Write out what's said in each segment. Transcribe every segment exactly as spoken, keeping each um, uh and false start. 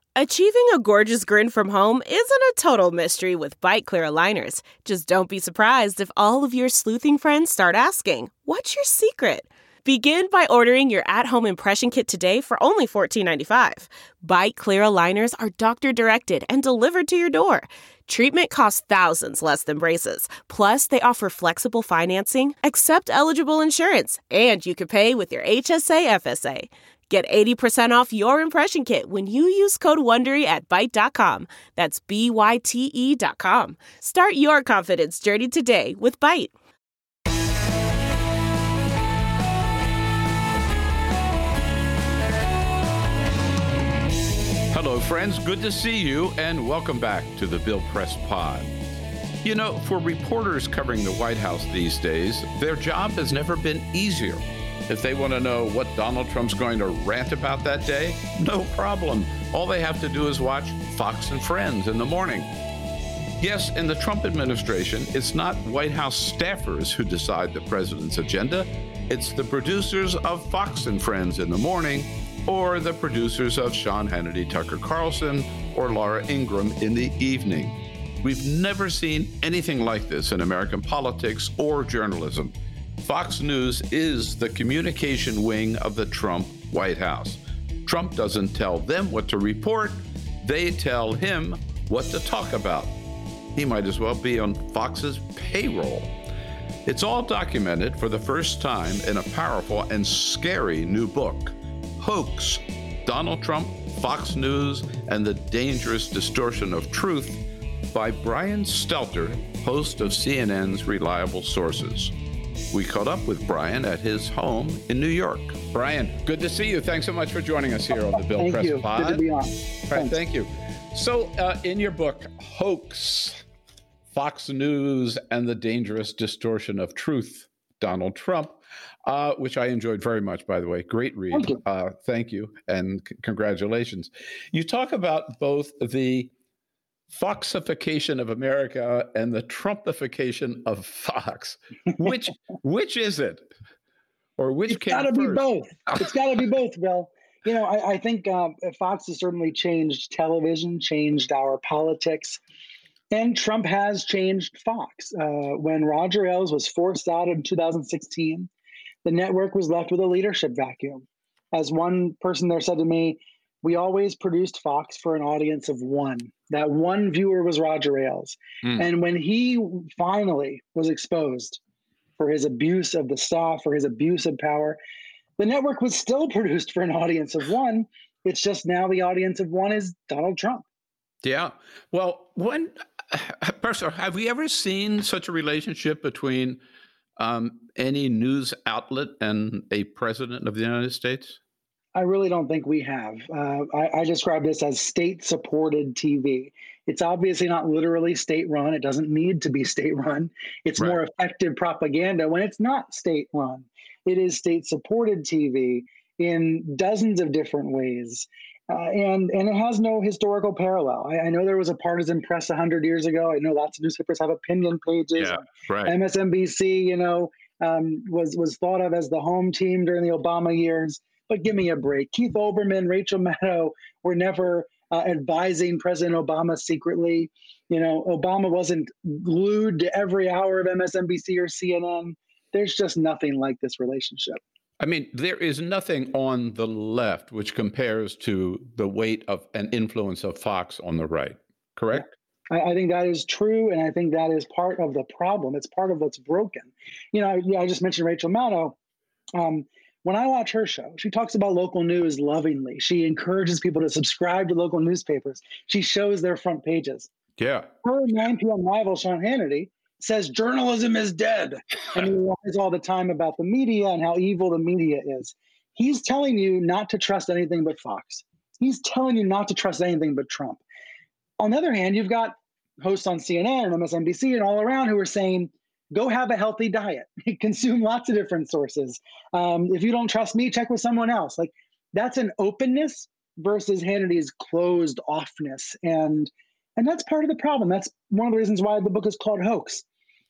Achieving a gorgeous grin from home isn't a total mystery with Byte Clear aligners. Just don't be surprised if all of your sleuthing friends start asking, "What's your secret?" Begin by ordering your at-home impression kit today for only fourteen ninety-five. Byte Clear aligners are doctor-directed and delivered to your door. Treatment costs thousands less than braces. Plus, they offer flexible financing, accept eligible insurance, and you can pay with your H S A F S A. Get eighty percent off your impression kit when you use code WONDERY at Byte dot com. That's B Y T E dot com. Start your confidence journey today with Byte. Hello, friends. Good to see you, and welcome back to the Bill Press Pod. You know, for reporters covering the White House these days, their job has never been easier. If they want to know what Donald Trump's going to rant about that day, no problem. All they have to do is watch Fox and Friends in the morning. Yes, in the Trump administration, it's not White House staffers who decide the president's agenda. It's the producers of Fox and Friends in the morning, or the producers of Sean Hannity, Tucker Carlson, or Laura Ingraham in the evening. We've never seen anything like this in American politics or journalism. Fox News is the communication wing of the Trump White House. Trump doesn't tell them what to report. They tell him what to talk about. He might as well be on Fox's payroll. It's all documented for the first time in a powerful and scary new book, Hoax: Donald Trump, Fox News, and the Dangerous Distortion of Truth, by Brian Stelter, host of C N N's Reliable Sources. We caught up with Brian at his home in New York. Brian, good to see you. Thanks so much for joining us here on the Bill Thank Press you. Pod. Good to be on. Right, thank you. So, uh, in your book, Hoax: Fox News and the Dangerous Distortion of Truth, Donald Trump, uh, which I enjoyed very much, by the way. Great read. Thank you. Uh, thank you, and c- congratulations. You talk about both the Foxification of America and the Trumpification of Fox. Which which is it, or which It's came got to be first? both. It's got to be both, Bill. You know, I, I think uh, Fox has certainly changed television, changed our politics, and Trump has changed Fox. Uh, when Roger Ailes was forced out in two thousand sixteen, the network was left with a leadership vacuum. As one person there said to me, we always produced Fox for an audience of one. That one viewer was Roger Ailes. Mm. And when he finally was exposed for his abuse of the staff, for his abuse of power, the network was still produced for an audience of one. It's just now the audience of one is Donald Trump. Yeah. Well, when, first of all, have we ever seen such a relationship between um, any news outlet and a president of the United States? I really don't think we have. Uh, I, I describe this as state-supported T V. It's obviously not literally state-run. It doesn't need to be state-run. It's Right. more effective propaganda when it's not state-run. It is state-supported T V in dozens of different ways. Uh, and, and it has no historical parallel. I, I know there was a partisan press one hundred years ago. I know lots of newspapers have opinion pages. Yeah, right. M S N B C, you know, um, was, was thought of as the home team during the Obama years. But give me a break. Keith Olbermann, Rachel Maddow were never uh, advising President Obama secretly. You know, Obama wasn't glued to every hour of M S N B C or C N N. There's just nothing like this relationship. I mean, there is nothing on the left which compares to the weight of and influence of Fox on the right, correct? I, I think that is true, and I think that is part of the problem. It's part of what's broken. You know, I, yeah, I just mentioned Rachel Maddow. Um, When I watch her show, she talks about local news lovingly. She encourages people to subscribe to local newspapers. She shows their front pages. Yeah. Her nine p.m. rival, Sean Hannity, says journalism is dead. And he lies all the time about the media and how evil the media is. He's telling you not to trust anything but Fox. He's telling you not to trust anything but Trump. On the other hand, you've got hosts on C N N and M S N B C and all around who are saying, go have a healthy diet, consume lots of different sources. Um, if you don't trust me, check with someone else. Like, that's an openness versus Hannity's closed offness. And, and that's part of the problem. That's one of the reasons why the book is called Hoax.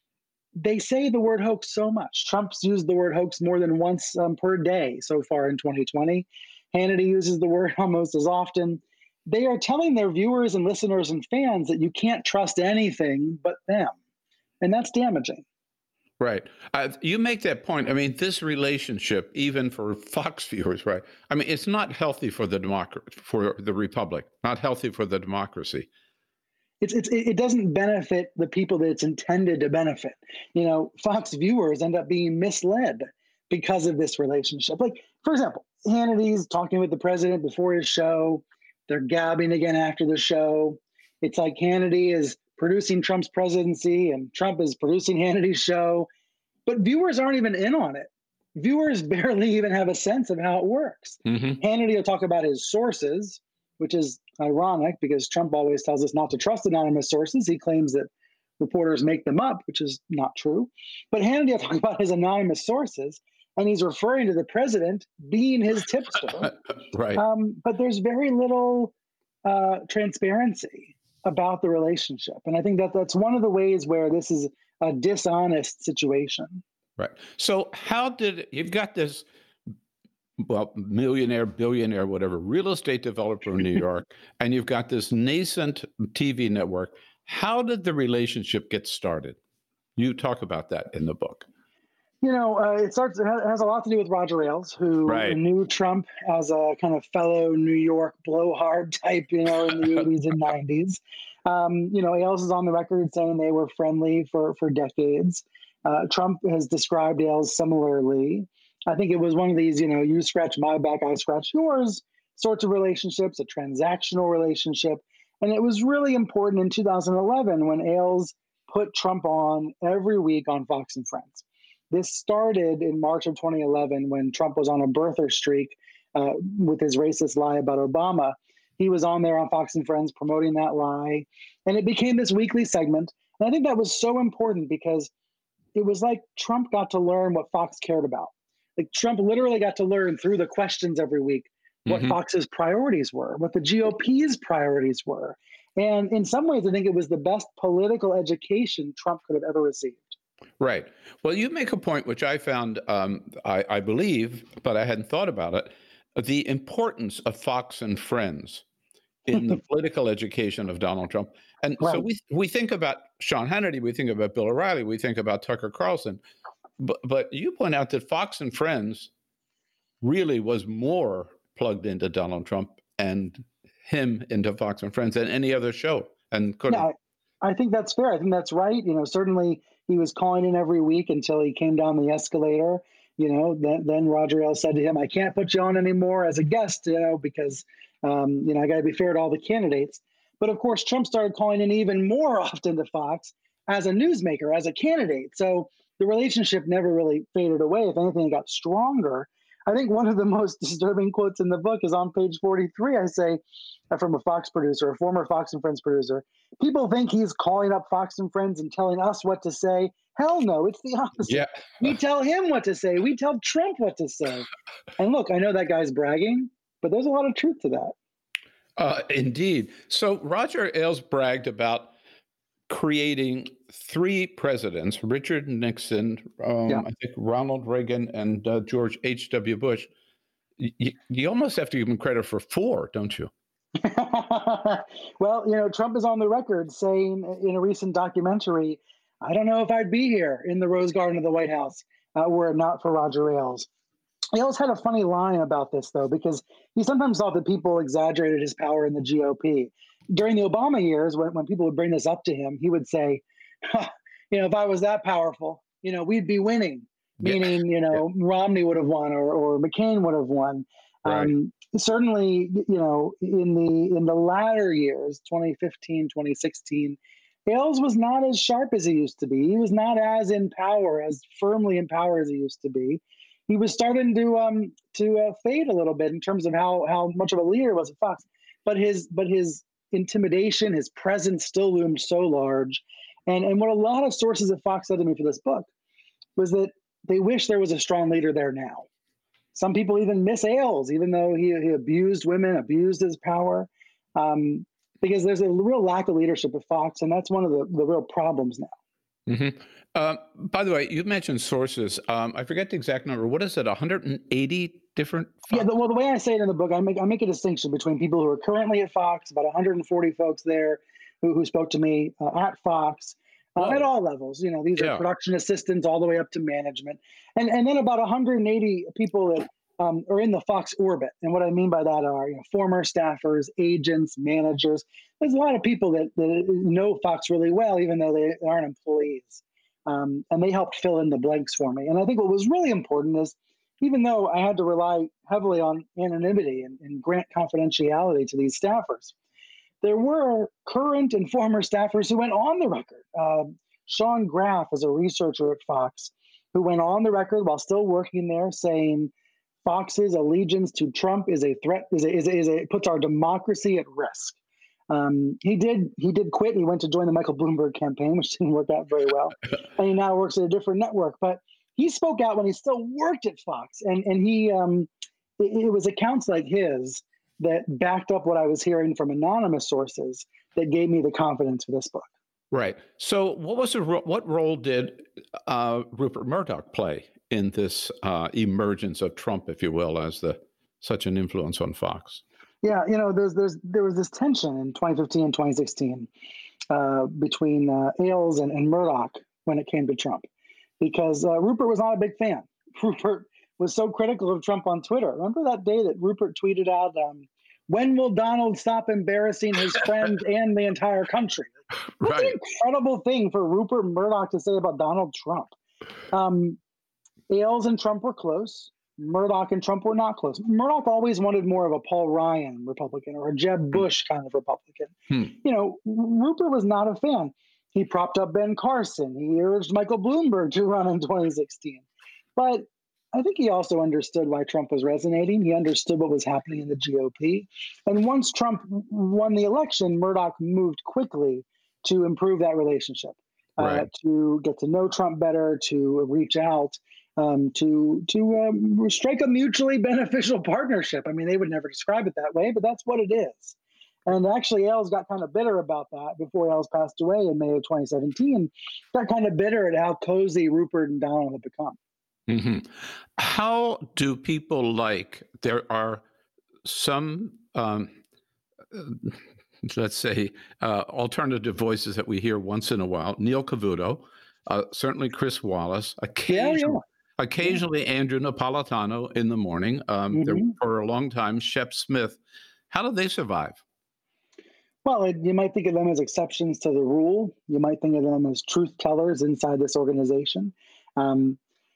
They say the word hoax so much. Trump's used the word hoax more than once um, per day so far in twenty twenty. Hannity uses the word almost as often. they are telling their viewers and listeners and fans that you can't trust anything but them. And that's damaging. Right. Uh, you make that point. I mean, this relationship, even for Fox viewers, right? I mean, it's not healthy for the democ- for the republic, not healthy for the democracy. It's, it's, it doesn't benefit the people that it's intended to benefit. You know, Fox viewers end up being misled because of this relationship. Like, for example, Hannity's talking with the president before his show. They're gabbing again after the show. It's like Hannity is producing Trump's presidency and Trump is producing Hannity's show. But viewers aren't even in on it. Viewers barely even have a sense of how it works. Mm-hmm. Hannity will talk about his sources, which is ironic because Trump always tells us not to trust anonymous sources. He claims that reporters make them up, which is not true. But Hannity will talk about his anonymous sources, and he's referring to the president being his tipster. Right. Um, but there's very little uh, transparency about the relationship. And I think that that's one of the ways where this is a dishonest situation. Right. So how did, you've got this, well, millionaire, billionaire, whatever, real estate developer in New York, and you've got this nascent T V network. How did the relationship get started? You talk about that in the book. You know, uh, it starts. It has a lot to do with Roger Ailes, who right. knew Trump as a kind of fellow New York blowhard type, you know, in the eighties and nineties. Um, you know, Ailes is on the record saying they were friendly for for decades. Uh, Trump has described Ailes similarly. I think it was one of these, you know, you scratch my back, I scratch yours sorts of relationships, a transactional relationship. And it was really important in two thousand eleven when Ailes put Trump on every week on Fox and Friends. This started in March of twenty eleven when Trump was on a birther streak uh, with his racist lie about Obama. He was on there on Fox and Friends promoting that lie. And it became this weekly segment. And I think that was so important because it was like Trump got to learn what Fox cared about. Like Trump literally got to learn through the questions every week what mm-hmm. Fox's priorities were, what the G O P's priorities were. And in some ways, I think it was the best political education Trump could have ever received. Right. Well, you make a point which I found, um, I, I believe, but I hadn't thought about it, the importance of Fox and Friends in the political education of Donald Trump. And right. so we we think about Sean Hannity, we think about Bill O'Reilly, we think about Tucker Carlson, but, but you point out that Fox and Friends really was more plugged into Donald Trump and him into Fox and Friends than any other show. And could yeah, I think that's fair. I think that's right. You know, certainly he was calling in every week until he came down the escalator. You know, then, then Roger Ailes said to him, I can't put you on anymore as a guest, you know, because, um, you know, I got to be fair to all the candidates. But of course, Trump started calling in even more often to Fox as a newsmaker, as a candidate. So the relationship never really faded away. If anything, it got stronger. I think one of the most disturbing quotes in the book is on page forty-three. I say, from a Fox producer, a former Fox and Friends producer, people think he's calling up Fox and Friends and telling us what to say. Hell no, it's the opposite. Yeah. We tell him what to say. We tell Trump what to say. And look, I know that guy's bragging, but there's a lot of truth to that. Uh, indeed. So Roger Ailes bragged about creating three presidents, Richard Nixon, um, yeah. I think Ronald Reagan, and uh, George H W Bush. You, you almost have to give him credit for four, don't you? Well, you know, Trump is on the record saying in a recent documentary, I don't know if I'd be here in the Rose Garden of the White House uh, were it not for Roger Ailes. Ailes had a funny line about this, though, because he sometimes thought that people exaggerated his power in the G O P. During the Obama years, when, when people would bring this up to him, he would say, you know, if I was that powerful, you know, we'd be winning, yeah. meaning, you know, yeah. Romney would have won or, or McCain would have won. Right. Um, certainly, you know, in the in the latter years, twenty fifteen, twenty sixteen, Ailes was not as sharp as he used to be. He was not as in power, as firmly in power as he used to be. He was starting to um to uh, fade a little bit in terms of how how much of a leader was at Fox. But his but his intimidation, his presence still loomed so large. And and what a lot of sources at Fox said to me for this book was that they wish there was a strong leader there now. Some people even miss Ailes, even though he, he abused women, abused his power, um, because there's a real lack of leadership at Fox, and that's one of the, the real problems now. Mm-hmm. Uh, by the way, you mentioned sources. Um, I forget the exact number. What is it, one hundred eighty different Fox? Yeah, the, well, the way I say it in the book, I make I make a distinction between people who are currently at Fox, about one hundred forty folks there who, who spoke to me uh, at Fox, uh, at all levels. You know, these Yeah. are production assistants all the way up to management, and and then about one hundred eighty people that um, are in the Fox orbit. And what I mean by that are, you know, former staffers, agents, managers. There's a lot of people that, that know Fox really well, even though they aren't employees, um, and they helped fill in the blanks for me. And I think what was really important is, even though I had to rely heavily on anonymity and, and grant confidentiality to these staffers, there were current and former staffers who went on the record. Um, Sean Graff is a researcher at Fox who went on the record while still working there saying Fox's allegiance to Trump is a threat, is a, is a, is a puts our democracy at risk. Um, he did he did quit. He went to join the Michael Bloomberg campaign, which didn't work out very well. And he now works at a different network. But he spoke out when he still worked at Fox. And, and he um, it, it was accounts like his that backed up what I was hearing from anonymous sources that gave me the confidence for this book. Right. So what was the ro- what role did uh, Rupert Murdoch play in this uh, emergence of Trump, if you will, as the such an influence on Fox? Yeah, you know, there's there's there was this tension in twenty fifteen and twenty sixteen uh, between uh, Ailes and, and Murdoch when it came to Trump, because uh, Rupert was not a big fan. Rupert was so critical of Trump on Twitter. Remember that day that Rupert tweeted out, um, "When will Donald stop embarrassing his friends and the entire country?" That's Right. an incredible thing for Rupert Murdoch to say about Donald Trump. Um, Ailes and Trump were close. Murdoch and Trump were not close. Murdoch always wanted more of a Paul Ryan Republican or a Jeb Bush kind of Republican. Hmm. You know, Rupert was not a fan. He propped up Ben Carson. He urged Michael Bloomberg to run in twenty sixteen. But I think he also understood why Trump was resonating. He understood what was happening in the G O P. And once Trump won the election, Murdoch moved quickly to improve that relationship, Right. uh, to get to know Trump better, to reach out, um, to to um, strike a mutually beneficial partnership. I mean, they would never describe it that way, but that's what it is. And actually, Ailes got kind of bitter about that before Ailes passed away in May of twenty seventeen. Got kind of bitter at how cozy Rupert and Donald had become. hmm How do people like, there are some, um, uh, let's say, uh, alternative voices that we hear once in a while, Neil Cavuto, uh, certainly Chris Wallace, occasionally, Yeah, yeah. occasionally Andrew Napolitano in the morning, um, there, Mhm. for a long time, Shep Smith. How do they survive? Well, it, you might think of them as exceptions to the rule. You might think of them as truth tellers inside this organization. Um,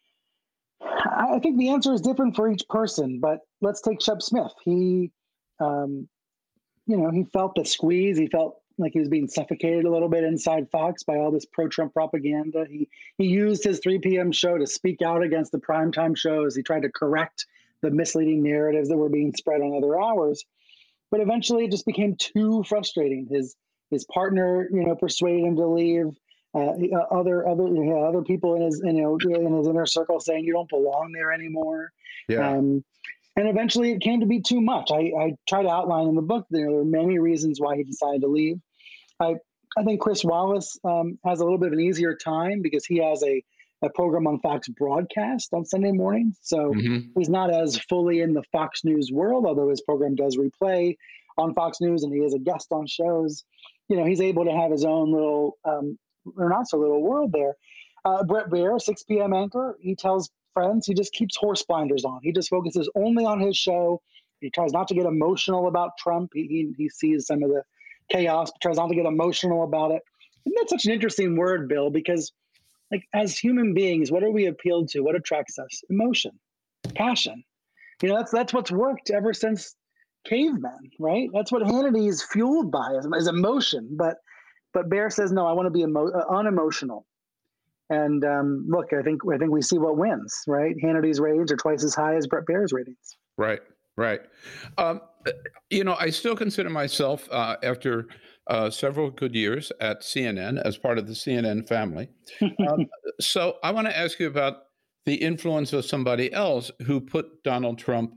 I I think the answer is different for each person, but let's take Shep Smith. He, um, you know, he felt the squeeze. He felt like he was being suffocated a little bit inside Fox by all this pro-Trump propaganda. He he used his three p.m. show to speak out against the primetime shows. He tried to correct the misleading narratives that were being spread on other hours. But eventually, it just became too frustrating. His his partner, you know, persuaded him to leave. Uh, other other you know, other people in his you know in his inner circle saying you don't belong there anymore. Um, and eventually, it came to be too much. I, I try to outline in the book. You know, there are many reasons why he decided to leave. I I think Chris Wallace um, has a little bit of an easier time because he has a a program on Fox broadcast on Sunday mornings. So Mhm. he's not as fully in the Fox News world, although his program does replay on Fox News and he is a guest on shows. You know, he's able to have his own little, um, or not so little world there. Uh, Brett Baier, six p.m. anchor, he tells friends he just keeps horse blinders on. He just focuses only on his show. He tries not to get emotional about Trump. He, he, he sees some of the chaos, but tries not to get emotional about it. And that's such an interesting word, Bill, because like as human beings, what are we appealed to? What attracts us? Emotion, passion. You know, that's that's what's worked ever since cavemen, right? That's what Hannity is fueled by is, is emotion. But but Baier says no. I want to be emo- uh, unemotional. And um, look, I think I think we see what wins, right? Hannity's ratings are twice as high as Brett Baier's ratings. Right, right. Um, you know, I still consider myself, uh, after uh, several good years at C N N, as part of the C N N family. Um, so I want to ask you about the influence of somebody else who put Donald Trump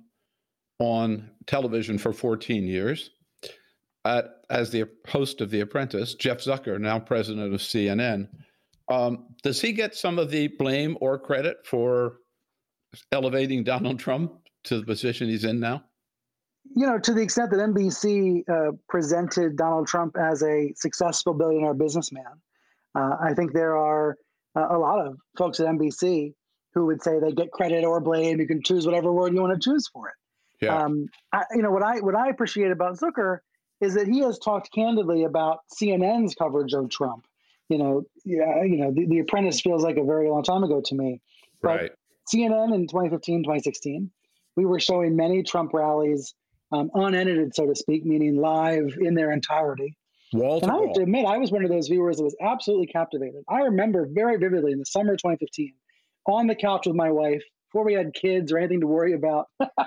on television for fourteen years at, as the host of The Apprentice, Jeff Zucker, now president of C N N. Um, does he get some of the blame or credit for elevating Donald Trump to the position he's in now? You know, to the extent that N B C uh, presented Donald Trump as a successful billionaire businessman, uh, I think there are uh, a lot of folks at N B C who would say they get credit or blame. You can choose whatever word you want to choose for it. Yeah. Um, I, you know, what I what I appreciate about Zucker is that he has talked candidly about C N N's coverage of Trump. You know, yeah, you know, the, the Apprentice feels like a very long time ago to me. But Right. C N N in twenty fifteen, twenty sixteen, we were showing many Trump rallies um, unedited, so to speak, meaning live in their entirety. Wall to And I have wall. to admit, I was one of those viewers that was absolutely captivated. I remember very vividly in the summer of twenty fifteen, on the couch with my wife, before we had kids or anything to worry about,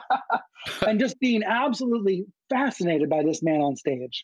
and just being absolutely fascinated by this man on stage.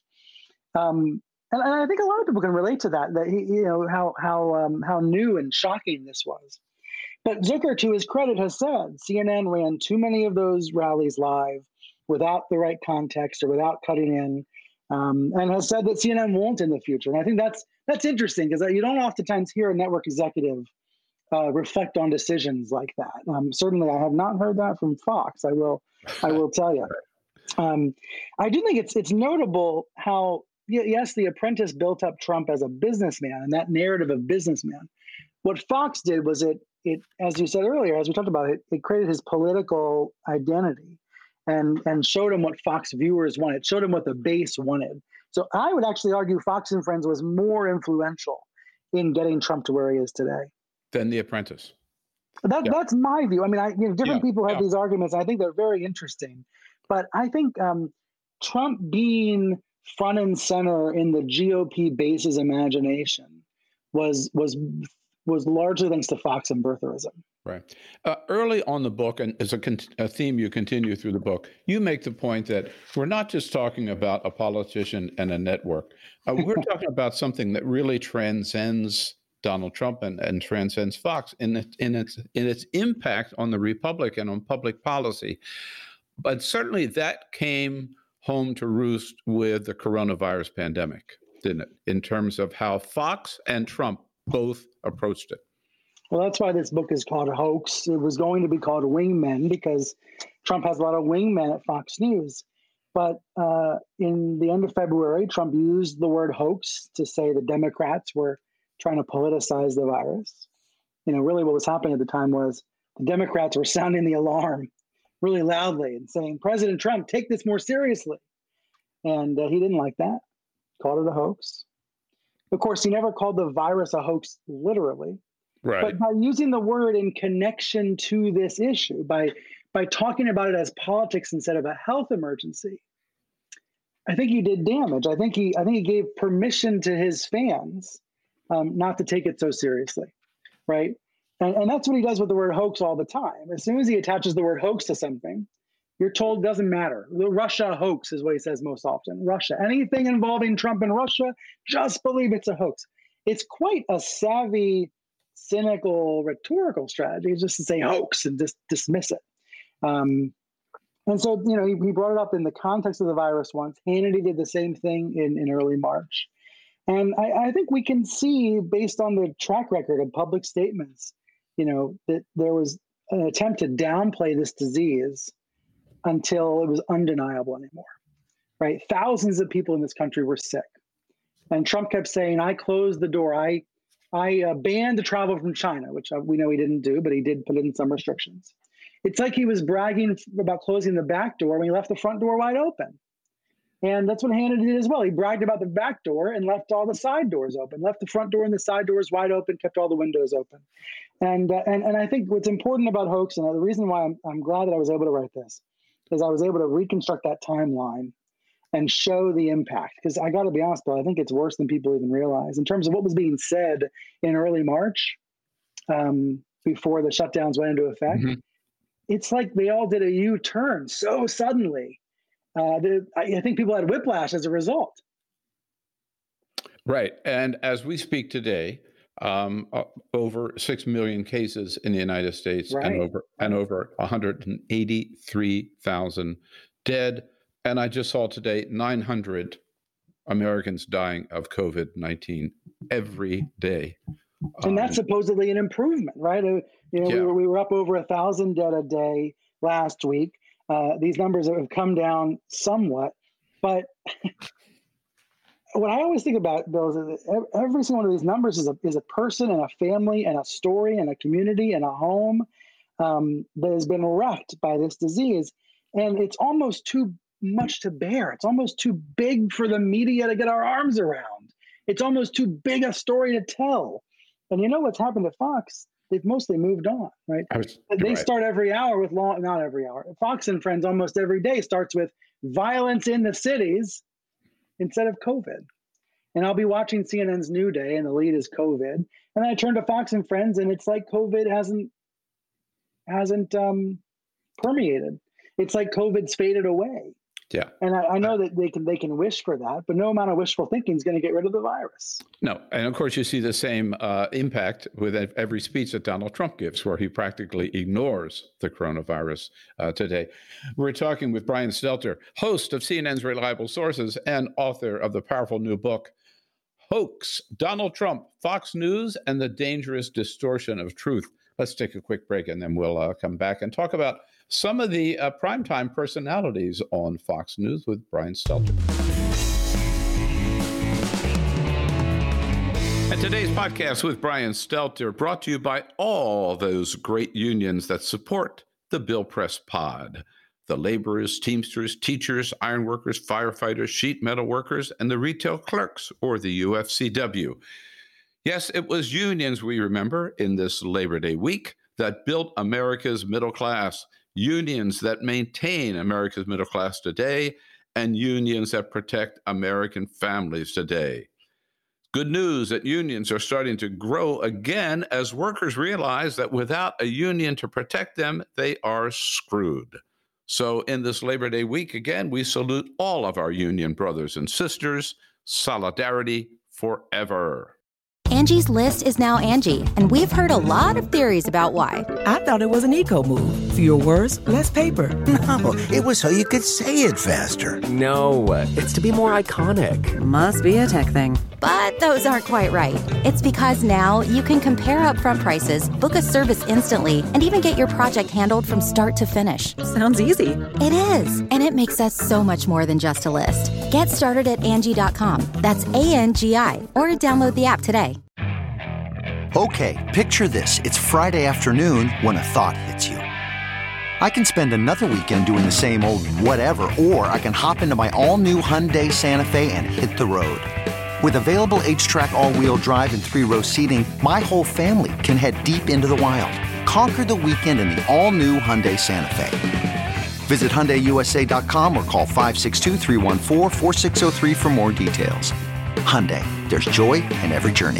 Um, and, and I think a lot of people can relate to that, that he, you know, how how um, how new and shocking this was. But Zucker, to his credit, has said C N N ran too many of those rallies live without the right context or without cutting in, um, and has said that C N N won't in the future. And I think that's that's interesting because you don't oftentimes hear a network executive uh, reflect on decisions like that. Um, certainly, I have not heard that from Fox. I will, I will tell you. Um, I do think it's it's notable how yes, The Apprentice built up Trump as a businessman and that narrative of businessman. What Fox did was it it as you said earlier, as we talked about it, it created his political identity and and showed him what Fox viewers wanted, showed him what the base wanted. So I would actually argue Fox and Friends was more influential in getting Trump to where he is today Than The Apprentice. That, Yeah. That's my view. I mean, I, you know, different Yeah, people have yeah. these arguments. I think they're very interesting. But I think um, Trump being front and center in the G O P base's imagination was was was largely thanks to Fox and birtherism. Right. Uh, early on the book, and as a, con- a theme you continue through the book, you make the point that we're not just talking about a politician and a network. Uh, we're talking about something that really transcends Donald Trump and, and transcends Fox in its, in its in its impact on the Republic and on public policy. But certainly that came home to roost with the coronavirus pandemic, didn't it? In terms of how Fox and Trump both approached it. Well, that's why this book is called Hoax. It was going to be called Wingmen because Trump has a lot of wingmen at Fox News. But uh, in the end of February, Trump used the word hoax to say the Democrats were trying to politicize the virus. You know, really what was happening at the time was the Democrats were sounding the alarm really loudly and saying, President Trump, take this more seriously. And uh, he didn't like that, called it a hoax. Of course, he never called the virus a hoax literally. Right. But by using the word in connection to this issue, by by talking about it as politics instead of a health emergency, I think he did damage. I think he I think he gave permission to his fans um, not to take it so seriously, right? And, and that's what he does with the word hoax all the time. As soon as he attaches the word hoax to something, you're told it doesn't matter. The Russia hoax is what he says most often. Russia, anything involving Trump and Russia, just believe it's a hoax. It's quite a savvy, cynical, rhetorical strategy just to say hoax and just dismiss it. Um, and so, you know, he, he brought it up in the context of the virus once. Hannity did the same thing in, in early March. And I, I think we can see, based on the track record of public statements, you know, that there was an attempt to downplay this disease until it was undeniable anymore, right? Thousands of people in this country were sick. And Trump kept saying, I closed the door. I I uh, banned the travel from China, which uh, we know he didn't do, but he did put in some restrictions. It's like he was bragging about closing the back door when he left the front door wide open. And that's what Hannity did as well. He bragged about the back door and left all the side doors open, left the front door and the side doors wide open, kept all the windows open. And uh, and and I think what's important about hoax, and the reason why I'm, I'm glad that I was able to write this, is I was able to reconstruct that timeline and show the impact. Because I got to be honest, Bill, I think it's worse than people even realize. In terms of what was being said in early March, um, before the shutdowns went into effect, mm-hmm. It's like they all did a U-turn so suddenly. Uh, that I, I think people had whiplash as a result. Right. And as we speak today, um, uh, over six million cases in the United States, right. and over and over one hundred eighty-three thousand dead. And I just saw today nine hundred Americans dying of COVID nineteen every day. And um, that's supposedly an improvement, right? Uh, you know, yeah. we, were, we were up over a thousand dead a day last week. Uh, these numbers have come down somewhat, but what I always think about, Bill, is that every single one of these numbers is a is a person and a family and a story and a community and a home um, that has been wrecked by this disease, and it's almost too much to bear. It's almost too big for the media to get our arms around. It's almost too big a story to tell. And you know what's happened to Fox? They've mostly moved on, right? Was, they right. start every hour with law, not every hour. Fox and Friends almost every day starts with violence in the cities instead of COVID. And I'll be watching C N N's New Day, and the lead is COVID. And then I turn to Fox and Friends, and it's like COVID hasn't hasn't um, permeated. It's like COVID's faded away. Yeah. And I, I know that they can they can wish for that, but no amount of wishful thinking is going to get rid of the virus. No. And of course, you see the same uh, impact with every speech that Donald Trump gives, where he practically ignores the coronavirus uh, today. We're talking with Brian Stelter, host of C N N's Reliable Sources and author of the powerful new book, Hoax, Donald Trump, Fox News, and the Dangerous Distortion of Truth. Let's take a quick break, and then we'll uh, come back and talk about some of the uh, primetime personalities on Fox News with Brian Stelter. And today's podcast with Brian Stelter brought to you by all those great unions that support the Bill Press Pod. The laborers, teamsters, teachers, ironworkers, firefighters, sheet metal workers, and the retail clerks, or the U F C W. Yes, it was unions, we remember, in this Labor Day week that built America's middle class. Unions that maintain America's middle class today, and unions that protect American families today. Good news that unions are starting to grow again as workers realize that without a union to protect them, they are screwed. So in this Labor Day week, again, we salute all of our union brothers and sisters. Solidarity forever. Angie's List is now Angie, and we've heard a lot of theories about why. I thought it was an eco move. Fewer words, less paper. No, it was so you could say it faster. No, it's to be more iconic. Must be a tech thing. But those aren't quite right. It's because now you can compare upfront prices, book a service instantly, and even get your project handled from start to finish. Sounds easy. It is, and it makes us so much more than just a list. Get started at Angie dot com. That's A N G I, or download the app today. Okay, picture this. It's Friday afternoon when a thought hits you. I can spend another weekend doing the same old whatever, or I can hop into my all-new Hyundai Santa Fe and hit the road. With available H-Track all-wheel drive and three-row seating, my whole family can head deep into the wild. Conquer the weekend in the all-new Hyundai Santa Fe. Visit Hyundai U S A dot com or call five six two, three one four, four six zero three for more details. Hyundai, there's joy in every journey.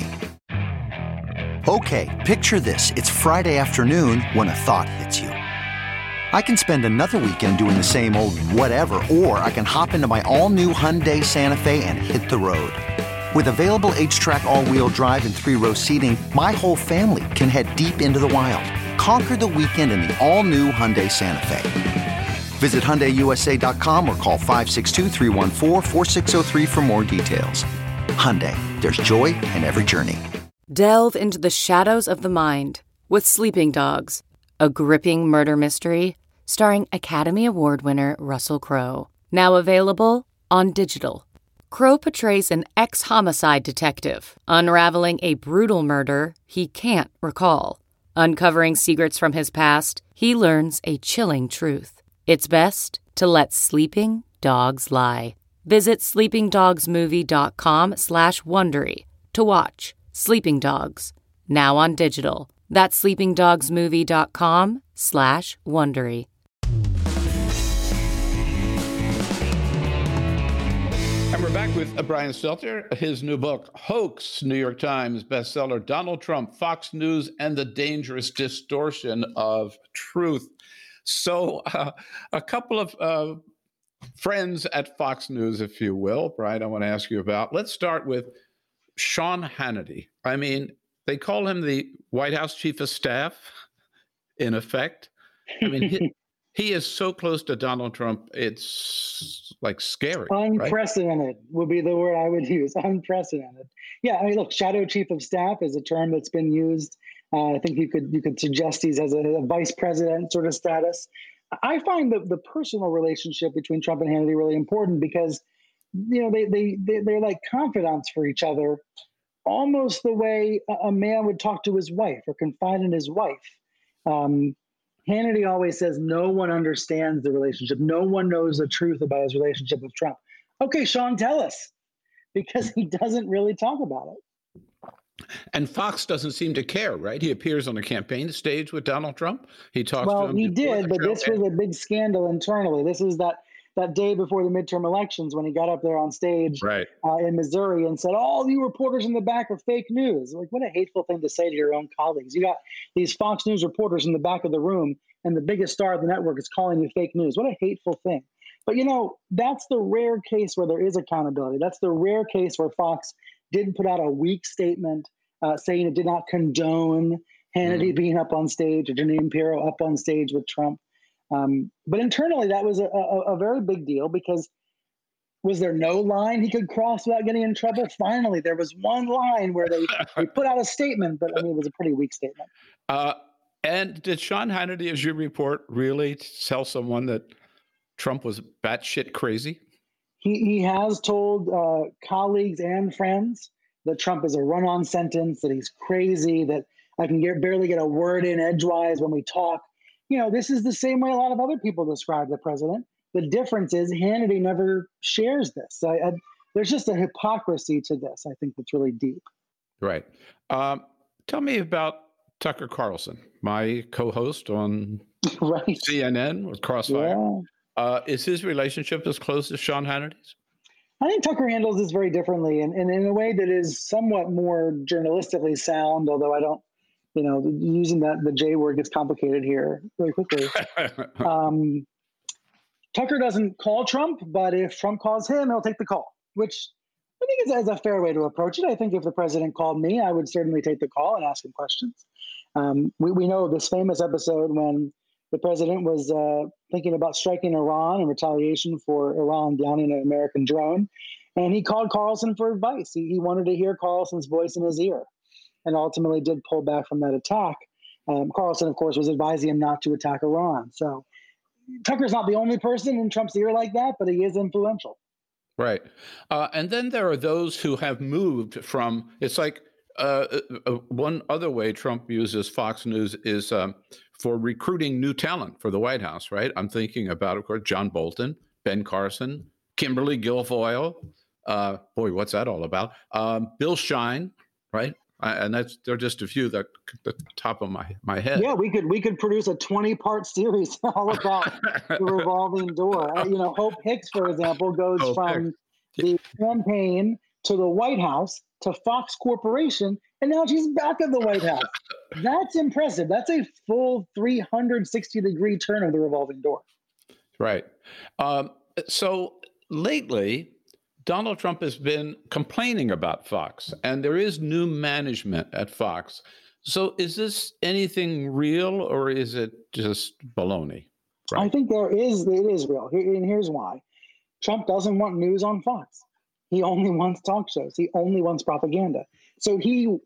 Okay, picture this. It's Friday afternoon when a thought hits you. I can spend another weekend doing the same old whatever, or I can hop into my all-new Hyundai Santa Fe and hit the road. With available H-Track all-wheel drive and three-row seating, my whole family can head deep into the wild. Conquer the weekend in the all-new Hyundai Santa Fe. Visit Hyundai U S A dot com or call five six two, three one four, four six zero three for more details. Hyundai, there's joy in every journey. Delve into the shadows of the mind with Sleeping Dogs, a gripping murder mystery starring Academy Award winner Russell Crowe. Now available on digital. Crowe portrays an ex-homicide detective unraveling a brutal murder he can't recall. Uncovering secrets from his past, he learns a chilling truth. It's best to let sleeping dogs lie. Visit sleepingdogsmovie.com slash Wondery to watch Sleeping Dogs, now on digital. That's sleepingdogsmovie.com slash Wondery. And we're back with Brian Stelter. His new book, Hoax, New York Times bestseller, Donald Trump, Fox News, and the Dangerous Distortion of Truth. So uh, a couple of uh, friends at Fox News, if you will, Brian, I want to ask you about. Let's start with Sean Hannity. I mean, they call him the White House chief of staff, in effect. I mean, he, he is so close to Donald Trump, it's like scary. Unprecedented right? would be the word I would use. Unprecedented. Yeah, I mean, look, shadow chief of staff is a term that's been used. Uh, I think you could you could suggest he's as a, a vice president sort of status. I find the, the personal relationship between Trump and Hannity really important because, you know, they, they, they, they're like confidants for each other, almost the way a, a man would talk to his wife or confide in his wife. Um, Hannity always says no one understands the relationship. No one knows the truth about his relationship with Trump. Okay, Sean, tell us, because he doesn't really talk about it. And Fox doesn't seem to care, right? He appears on the campaign stage with Donald Trump. He talks well, to him. He did, but this was a big scandal internally. This is that that day before the midterm elections when he got up there on stage right. uh, in Missouri and said, all you reporters in the back are fake news. Like, what a hateful thing to say to your own colleagues. You got these Fox News reporters in the back of the room, and the biggest star of the network is calling you fake news. What a hateful thing. But, you know, that's the rare case where there is accountability. That's the rare case where Fox did put out a weak statement uh, saying it did not condone Hannity mm-hmm. being up on stage or Jeanine Pirro up on stage with Trump. Um, but internally, that was a, a, a very big deal because was there no line he could cross without getting in trouble? Finally, there was one line where they, they put out a statement, but I mean, it was a pretty weak statement. Uh, and did Sean Hannity, as you report, really tell someone that Trump was batshit crazy? He he has told uh, colleagues and friends that Trump is a run-on sentence, that he's crazy, that I can get, barely get a word in edgewise when we talk. You know, this is the same way a lot of other people describe the president. The difference is Hannity never shares this. I, I, there's just a hypocrisy to this, I think, that's really deep. Right. Um, tell me about Tucker Carlson, my co-host on right. C N N with Crossfire. Yeah. Uh, is his relationship as close as Sean Hannity's? I think Tucker handles this very differently and, and in a way that is somewhat more journalistically sound, although I don't, you know, using that the J word gets complicated here really quickly. um, Tucker doesn't call Trump, but if Trump calls him, he'll take the call, which I think is, is a fair way to approach it. I think if the president called me, I would certainly take the call and ask him questions. Um, we, we know this famous episode when the president was uh, thinking about striking Iran in retaliation for Iran downing an American drone. And he called Carlson for advice. He, he wanted to hear Carlson's voice in his ear and ultimately did pull back from that attack. Um, Carlson, of course, was advising him not to attack Iran. So Tucker's not the only person in Trump's ear like that, but he is influential. Right. Uh, and then there are those who have moved from, it's like uh, uh, one other way Trump uses Fox News is um, for recruiting new talent for the White House, right? I'm thinking about, of course, John Bolton, Ben Carson, Kimberly Guilfoyle. Uh, boy, what's that all about? Um, Bill Shine, right? I, and that's they're just a few that at the top of my, my head. Yeah, we could we could produce a twenty part series all about the revolving door. Uh, you know, Hope Hicks, for example, goes Hope from Hicks. the campaign to the White House to Fox Corporation, and now she's back at the White House. That's impressive. That's a full three hundred sixty degree turn of the revolving door. Right. Um, so lately, Donald Trump has been complaining about Fox, and there is new management at Fox. So is this anything real, or is it just baloney? Right? I think there is, it is real. And here's why. Trump doesn't want news on Fox. He only wants talk shows. He only wants propaganda. So he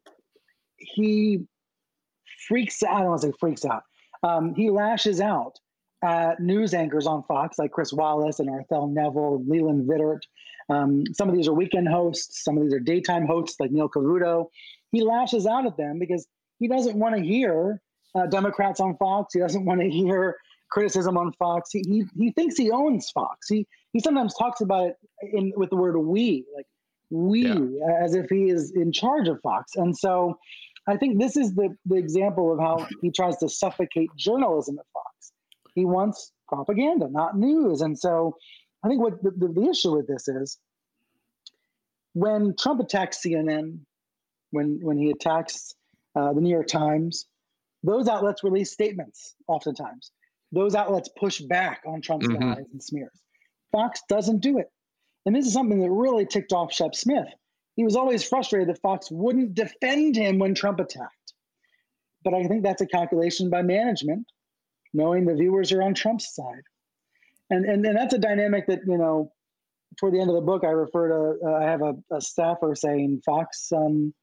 he freaks out. I don't want to say freaks out. Um, he lashes out at news anchors on Fox like Chris Wallace and Arthel Neville, Leland Vittert. Um, some of these are weekend hosts. Some of these are daytime hosts like Neil Cavuto. He lashes out at them because he doesn't want to hear uh, Democrats on Fox. He doesn't want to hear criticism on Fox. He, he he thinks he owns Fox. He he sometimes talks about it in with the word we, like we, yeah. as if he is in charge of Fox. And so I think this is the, the example of how he tries to suffocate journalism at Fox. He wants propaganda, not news. And so I think what the, the, the issue with this is when Trump attacks C N N, when when he attacks uh, the New York Times, those outlets release statements oftentimes. Those outlets push back on Trump's mm-hmm. lies and smears. Fox doesn't do it. And this is something that really ticked off Shep Smith. He was always frustrated that Fox wouldn't defend him when Trump attacked. But I think that's a calculation by management, knowing the viewers are on Trump's side. And and, and that's a dynamic that, you know, toward the end of the book, I refer to, uh, I have a, a staffer saying Fox um,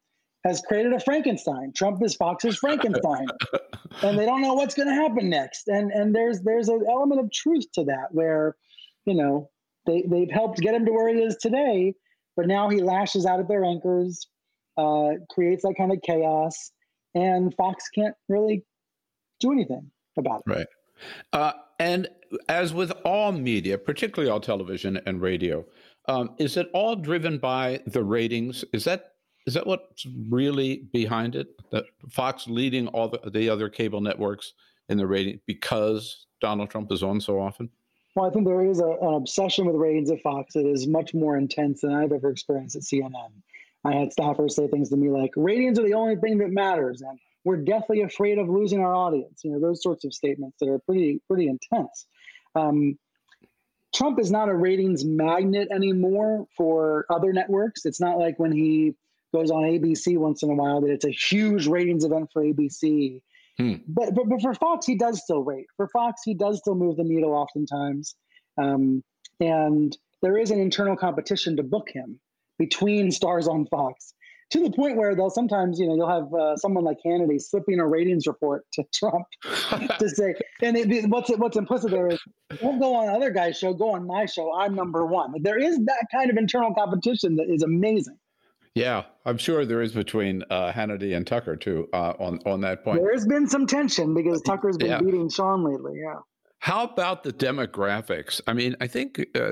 has created a Frankenstein. Trump is Fox's Frankenstein, and they don't know what's going to happen next. And and there's there's an element of truth to that, where, you know, they they've helped get him to where he is today, but now he lashes out at their anchors, uh, creates that kind of chaos, and Fox can't really do anything about it. Right. Uh, and as with all media, particularly all television and radio, um, is it all driven by the ratings? Is that is that what's really behind it? That Fox leading all the, the other cable networks in the rating because Donald Trump is on so often? Well, I think there is a, an obsession with ratings at Fox that is much more intense than I've ever experienced at C N N. I had staffers say things to me like, ratings are the only thing that matters, and we're deathly afraid of losing our audience. You know, those sorts of statements that are pretty, pretty intense. Um, Trump is not a ratings magnet anymore for other networks. It's not like when he goes on A B C once in a while that it's a huge ratings event for A B C. Hmm. But, but but for Fox, he does still rate. For Fox, he does still move the needle oftentimes. Um, and there is an internal competition to book him between stars on Fox, to the point where they'll sometimes, you know, you'll have uh, someone like Hannity slipping a ratings report to Trump to say, and it, what's what's implicit there is, don't go on other guy's show, go on my show. I'm number one. There is that kind of internal competition that is amazing. Yeah, I'm sure there is between uh, Hannity and Tucker too uh, on on that point. There's been some tension because Tucker's been yeah. beating Sean lately. Yeah. How about the demographics? I mean, I think uh,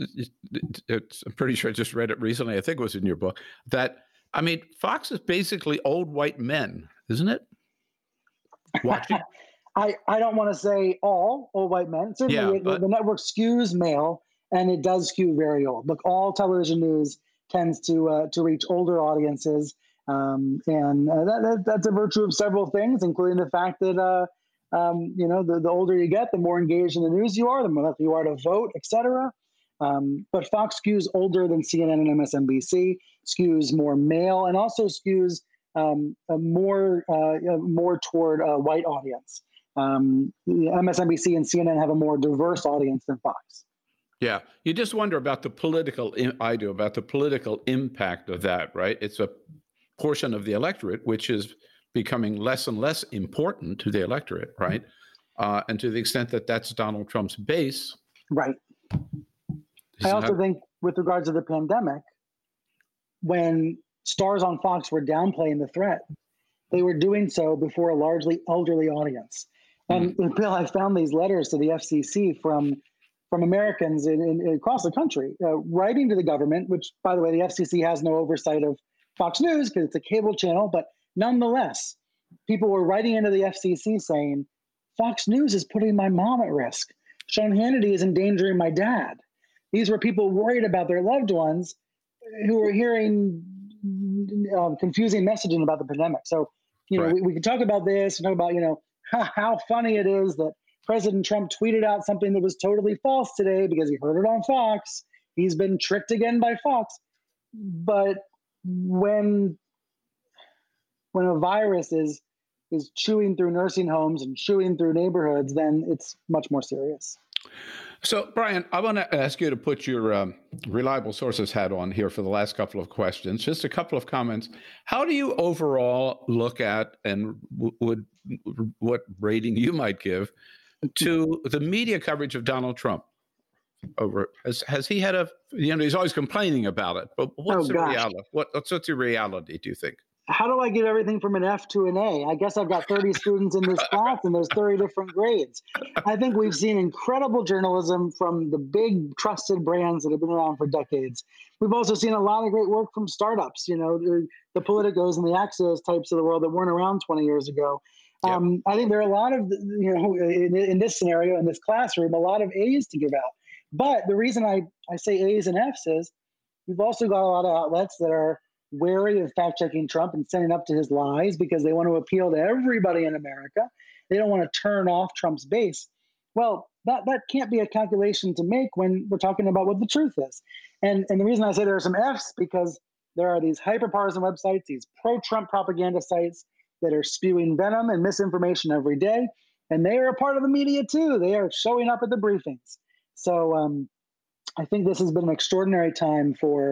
it's, I'm pretty sure I just read it recently. I think it was in your book that, I mean, Fox is basically old white men, isn't it? Watching. I, I don't want to say all old white men. Certainly yeah, it, but, the, the network skews male, and it does skew very old. Look, all television news tends to uh, to reach older audiences. Um, and uh, that, that, that's a virtue of several things, including the fact that, uh, um, you know, the, the older you get, the more engaged in the news you are, the more likely you are to vote, et cetera. Um, but Fox skews older than C N N and M S N B C, skews more male, and also skews um, a more uh, more toward a white audience. Um, M S N B C and C N N have a more diverse audience than Fox. Yeah, you just wonder about the political, I do, about the political impact of that, right? It's a portion of the electorate which is becoming less and less important to the electorate, right? Uh, and to the extent that that's Donald Trump's base. Right. I also have... think with regards to the pandemic, when stars on Fox were downplaying the threat, they were doing so before a largely elderly audience. And mm. Bill, I found these letters to the F C C from from Americans in, in, across the country, uh, writing to the government, which, by the way, the F C C has no oversight of Fox News because it's a cable channel, but nonetheless, people were writing into the F C C saying, Fox News is putting my mom at risk. Sean Hannity is endangering my dad. These were people worried about their loved ones who were hearing um, confusing messaging about the pandemic. So, you know, right. we, we can talk about this and talk about, you know, how, how funny it is that President Trump tweeted out something that was totally false today because he heard it on Fox. He's been tricked again by Fox. But when when a virus is is chewing through nursing homes and chewing through neighborhoods, then it's much more serious. So, Brian, I want to ask you to put your um, reliable sources hat on here for the last couple of questions. Just a couple of comments. How do you overall look at and w- would what rating you might give to the media coverage of Donald Trump? Over has has he had a you know he's always complaining about it, but what's oh, the gosh. reality? What, what's what's the reality? Do you think? How do I get everything from an F to an A? I guess I've got thirty students in this class, and there's thirty different grades. I think we've seen incredible journalism from the big trusted brands that have been around for decades. We've also seen a lot of great work from startups. You know, the, the Politicos and the Axios types of the world that weren't around twenty years ago. Yep. Um, I think there are a lot of, you know, in, in this scenario, in this classroom, a lot of A's to give out. But the reason I, I say A's and F's is we've also got a lot of outlets that are wary of fact-checking Trump and sending up to his lies because they want to appeal to everybody in America. They don't want to turn off Trump's base. Well, that, that can't be a calculation to make when we're talking about what the truth is. And, and the reason I say there are some F's because there are these hyper-partisan websites, these pro-Trump propaganda sites that are spewing venom and misinformation every day. And they are a part of the media too. They are showing up at the briefings. So um, I think this has been an extraordinary time for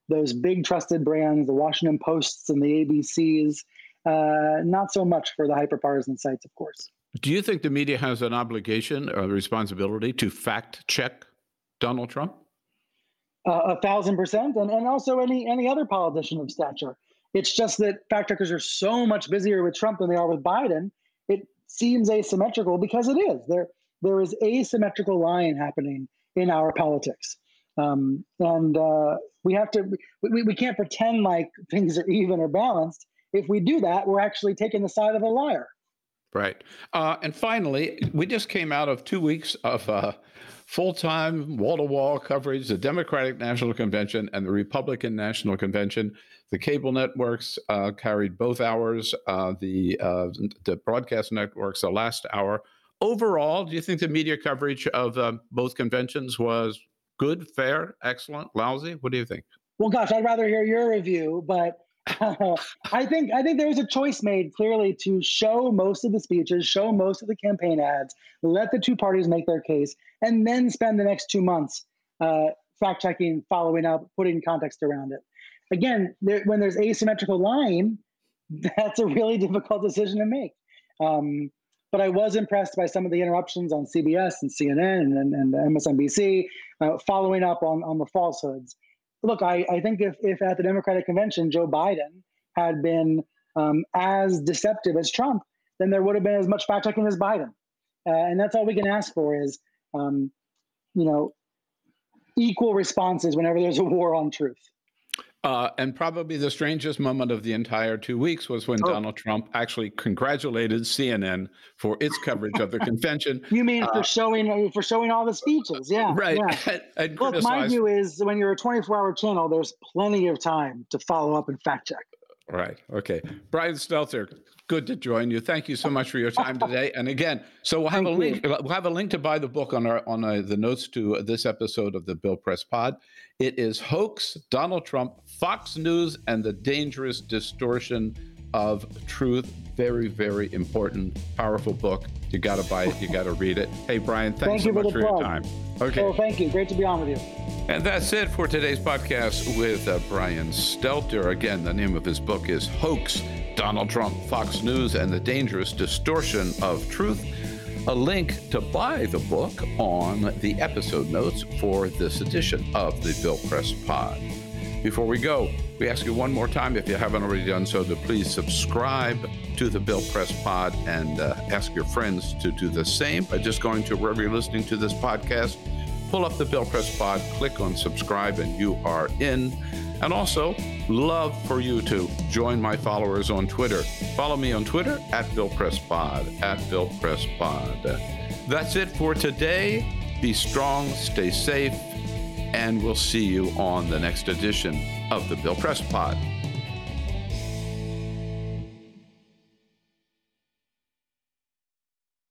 those big trusted brands, the Washington Posts and the A B Cs. Uh, not so much for the hyperpartisan sites, of course. Do you think the media has an obligation or responsibility to fact check Donald Trump? Uh, a thousand percent, and, and also any any other politician of stature. It's just that fact checkers are so much busier with Trump than they are with Biden. It seems asymmetrical because it is. There there is asymmetrical line happening in our politics, um, and uh, we have to we, we can't pretend like things are even or balanced. If we do that, we're actually taking the side of a liar. Right. Uh, and finally, we just came out of two weeks of uh, full-time, wall-to-wall coverage, the Democratic National Convention and the Republican National Convention. The cable networks uh, carried both hours, uh, the, uh, the broadcast networks the last hour. Overall, do you think the media coverage of uh, both conventions was good, fair, excellent, lousy? What do you think? Well, gosh, I'd rather hear your review, but Uh, I think I think there was a choice made clearly to show most of the speeches, show most of the campaign ads, let the two parties make their case, and then spend the next two months uh, fact checking, following up, putting context around it. Again, there, when there's asymmetrical line, that's a really difficult decision to make. Um, but I was impressed by some of the interruptions on C B S and C N N and, and M S N B C, uh, following up on, on the falsehoods. Look, I, I think if, if at the Democratic Convention, Joe Biden had been um, as deceptive as Trump, then there would have been as much fact-checking as Biden. Uh, and that's all we can ask for is, um, you know, equal responses whenever there's a war on truth. Uh, and probably the strangest moment of the entire two weeks was when oh. Donald Trump actually congratulated C N N for its coverage of the convention. You mean uh, for showing for showing all the speeches? Yeah, right. Yeah. And, and Look, my view is when you're a twenty-four hour channel, there's plenty of time to follow up and fact check. Right. Okay. Brian Stelter, good to join you. Thank you so much for your time today. And again, so we'll have Thank a link. You. We'll have a link to buy the book on our on uh, the notes to this episode of the Bill Press Pod. It is Hoax, Donald Trump, Fox News, and the Dangerous Distortion of Truth. Very, very important, powerful book. You got to buy it. You got to read it. Hey, Brian, thanks thank so much for, for your time. Okay. Oh, thank you. Great to be on with you. And that's it for today's podcast with uh, Brian Stelter. Again, the name of his book is Hoax, Donald Trump, Fox News, and the Dangerous Distortion of Truth. A link to buy the book on the episode notes for this edition of the Bill Press Pod. Before we go, we ask you one more time, if you haven't already done so, to please subscribe to the Bill Press Pod and uh, ask your friends to do the same by just going to wherever you're listening to this podcast. Pull up the Bill Press Pod, click on subscribe, and you are in. And also, love for you to join my followers on Twitter. Follow me on Twitter at Bill Press Pod, at Bill Press Pod. That's it for today. Be strong, stay safe, and we'll see you on the next edition of the Bill Press Pod.